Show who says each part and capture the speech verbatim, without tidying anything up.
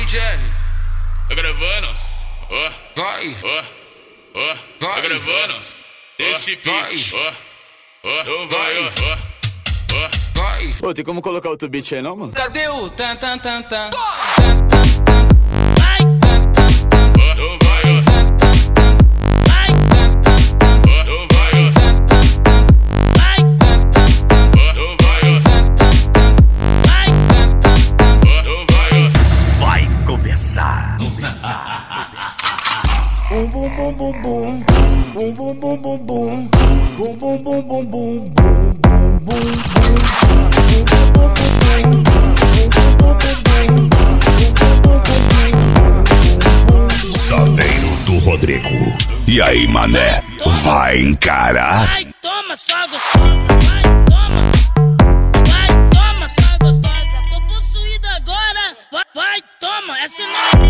Speaker 1: Jerry.
Speaker 2: Tá gravando? Ó,
Speaker 1: Vai,
Speaker 2: ó, ó, tá
Speaker 1: vai,
Speaker 2: gravando? Esse
Speaker 1: vai,
Speaker 2: beat, ó, ó, então vai, ó, ó, ó.
Speaker 1: vai.
Speaker 3: Pô, tem como colocar outro beat aí não, mano?
Speaker 1: Cadê o tan tan tan tan?
Speaker 2: Vai, então vai, ó. Vai, então vai, ó. Então vai, ó.
Speaker 4: Vai começar, começar, começar.
Speaker 5: Bum bum bum bum bum, bum bum bum bum bum, bum bum bum bum bum, bum bum bum
Speaker 4: Saveiro do Rodrigo. E aí, mané? Vai encarar?
Speaker 6: Vai, toma, só gostosa. Vai, toma. Vai, toma, só gostosa. Tô possuída agora. Vai, vai, toma. Essa não é